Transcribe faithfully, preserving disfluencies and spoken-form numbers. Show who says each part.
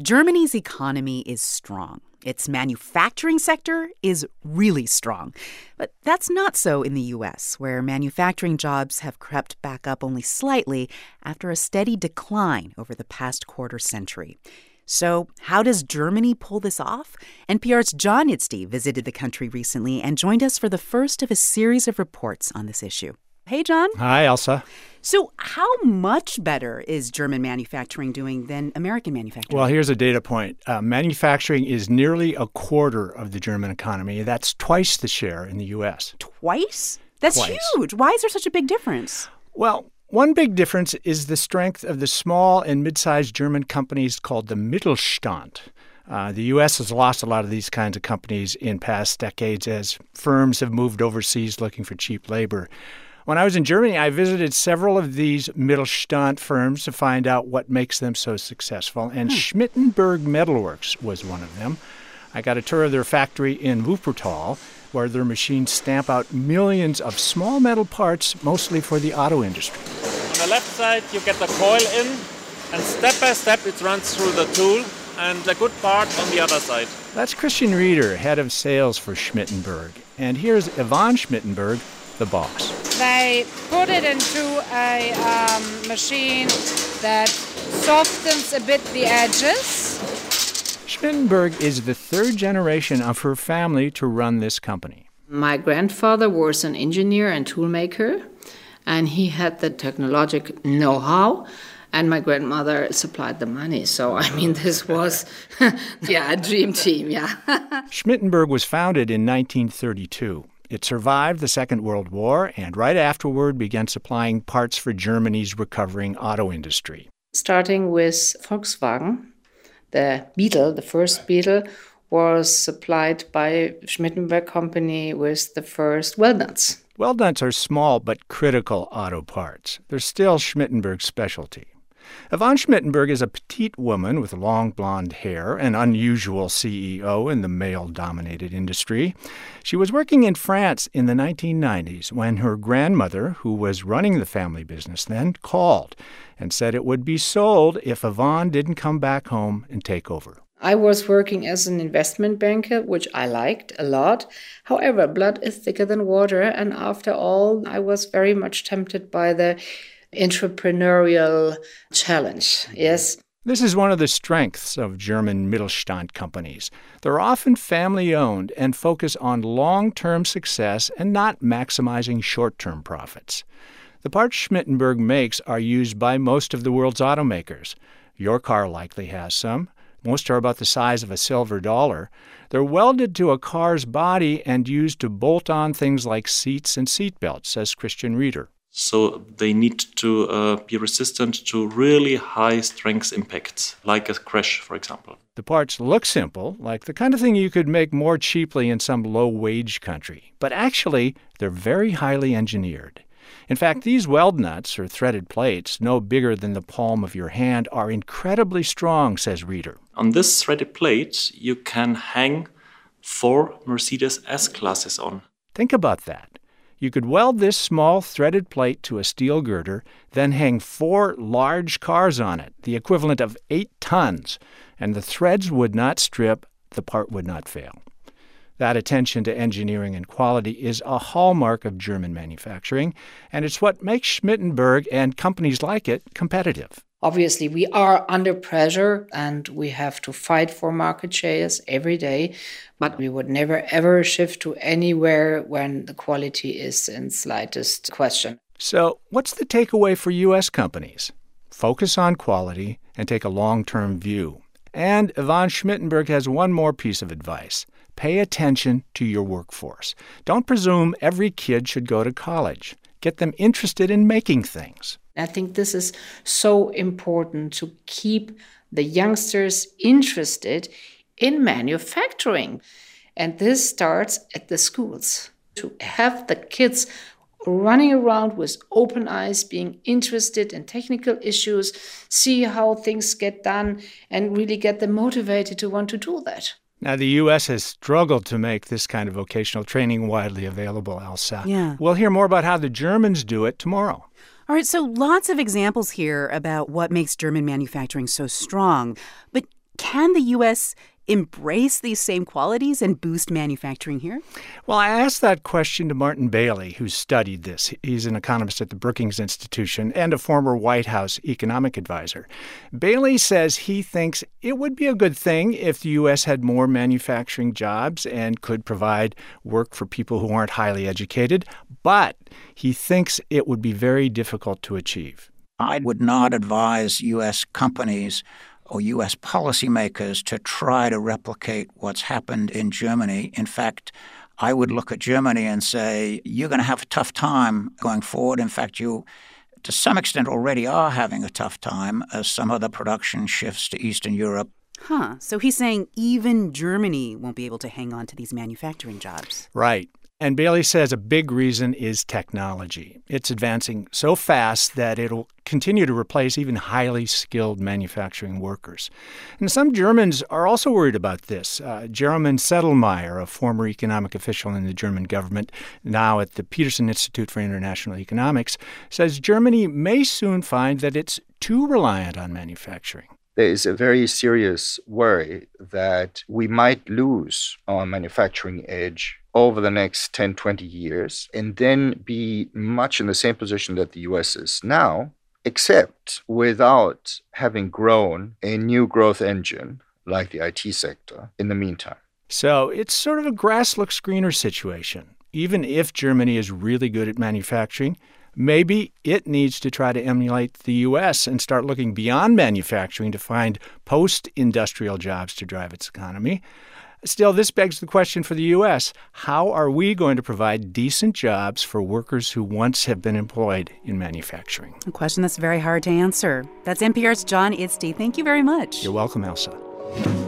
Speaker 1: Germany's economy is strong. Its manufacturing sector is really strong. But that's not so in the U S, where manufacturing jobs have crept back up only slightly after a steady decline over the past quarter century. So how does Germany pull this off? N P R's John Itzdy visited the country recently and joined us for the first of a series of reports on this issue. Hey, John.
Speaker 2: Hi, Elsa.
Speaker 1: So how much better is German manufacturing doing than American manufacturing?
Speaker 2: Well, here's a data point. Uh, manufacturing is nearly a quarter of the German economy. That's twice the share in the U S.
Speaker 1: Twice? That's
Speaker 2: Twice.
Speaker 1: huge. Why is there such a big difference?
Speaker 2: Well, one big difference is the strength of the small and mid-sized German companies called the Mittelstand. Uh, the U S has lost a lot of these kinds of companies in past decades as firms have moved overseas looking for cheap labor. When I was in Germany, I visited several of these Mittelstand firms to find out what makes them so successful, and hmm. Schmittenberg Metalworks was one of them. I got a tour of their factory in Wuppertal, where their machines stamp out millions of small metal parts, mostly for the auto industry.
Speaker 3: On the left side, you get the coil in, and step by step it runs through the tool, and the good part on the other side.
Speaker 2: That's Christian Rieder, head of sales for Schmittenberg. And here's Yvonne Schmittenberg, the boss.
Speaker 4: They put it into a um, machine that softens a bit the edges.
Speaker 2: Schmittenberg is the third generation of her family to run this company.
Speaker 5: My grandfather was an engineer and toolmaker, and he had the technological know-how, and my grandmother supplied the money. So, I mean, this was, yeah, a dream team, yeah.
Speaker 2: Schmittenberg was founded in nineteen thirty-two. It survived the Second World War and right afterward began supplying parts for Germany's recovering auto industry.
Speaker 5: Starting with Volkswagen, the Beetle, the first Beetle, was supplied by Schmittenberg Company with the first weld nuts.
Speaker 2: Weld nuts are small but critical auto parts. They're still Schmittenberg's specialty. Yvonne Schmittenberg is a petite woman with long blonde hair, an unusual C E O in the male-dominated industry. She was working in France in the nineteen nineties when her grandmother, who was running the family business then, called and said it would be sold if Yvonne didn't come back home and take over.
Speaker 5: I was working as an investment banker, which I liked a lot. However, blood is thicker than water, and after all, I was very much tempted by the entrepreneurial challenge, yes.
Speaker 2: This is one of the strengths of German Mittelstand companies. They're often family-owned and focus on long-term success and not maximizing short-term profits. The parts Schmittenberg makes are used by most of the world's automakers. Your car likely has some. Most are about the size of a silver dollar. They're welded to a car's body and used to bolt on things like seats and seatbelts, says Christian Rieder.
Speaker 6: So they need to uh, be resistant to really high strength impacts, like a crash, for example.
Speaker 2: The parts look simple, like the kind of thing you could make more cheaply in some low-wage country. But actually, they're very highly engineered. In fact, these weld nuts, or threaded plates, no bigger than the palm of your hand, are incredibly strong, says Rieder.
Speaker 6: On this threaded plate, you can hang four Mercedes S-classes on.
Speaker 2: Think about that. You could weld this small threaded plate to a steel girder, then hang four large cars on it, the equivalent of eight tons, and the threads would not strip, the part would not fail. That attention to engineering and quality is a hallmark of German manufacturing, and it's what makes Schmittenberg and companies like it competitive.
Speaker 5: Obviously, we are under pressure and we have to fight for market shares every day, but we would never, ever shift to anywhere when the quality is in slightest question.
Speaker 2: So what's the takeaway for U S companies? Focus on quality and take a long-term view. And Yvonne Schmittenberg has one more piece of advice. Pay attention to your workforce. Don't presume every kid should go to college. Get them interested in making things.
Speaker 5: I think this is so important to keep the youngsters interested in manufacturing. And this starts at the schools. To have the kids running around with open eyes, being interested in technical issues, see how things get done, and really get them motivated to want to do that.
Speaker 2: Now, the U S has struggled to make this kind of vocational training widely available, Elsa.
Speaker 1: Yeah.
Speaker 2: We'll hear more about how the Germans do it tomorrow.
Speaker 1: All right, so lots of examples here about what makes German manufacturing so strong. But can the U S embrace these same qualities and boost manufacturing here?
Speaker 2: Well, I asked that question to Martin Bailey, who's studied this. He's an economist at the Brookings Institution and a former White House economic advisor. Bailey says he thinks it would be a good thing if the U S had more manufacturing jobs and could provide work for people who aren't highly educated, but he thinks it would be very difficult to achieve.
Speaker 7: I would not advise U S companies or U S policymakers to try to replicate what's happened in Germany. In fact, I would look at Germany and say, you're going to have a tough time going forward. In fact, you, to some extent, already are having a tough time as some of the production shifts to Eastern Europe.
Speaker 1: Huh. So he's saying even Germany won't be able to hang on to these manufacturing jobs.
Speaker 2: Right. And Bailey says a big reason is technology. It's advancing so fast that it'll continue to replace even highly skilled manufacturing workers. And some Germans are also worried about this. Uh, Jerome Sedlmayr, a former economic official in the German government, now at the Peterson Institute for International Economics, says Germany may soon find that it's too reliant on manufacturing.
Speaker 8: There is a very serious worry that we might lose our manufacturing edge over the next ten, twenty years and then be much in the same position that the U S is now, except without having grown a new growth engine like the I T sector in the meantime.
Speaker 2: So it's sort of a grass looks greener situation. Even if Germany is really good at manufacturing, maybe it needs to try to emulate the U S and start looking beyond manufacturing to find post-industrial jobs to drive its economy. Still, this begs the question for the U S. How are we going to provide decent jobs for workers who once have been employed in manufacturing?
Speaker 1: A question that's very hard to answer. That's N P R's John Idsey. Thank you very much.
Speaker 2: You're welcome, Elsa.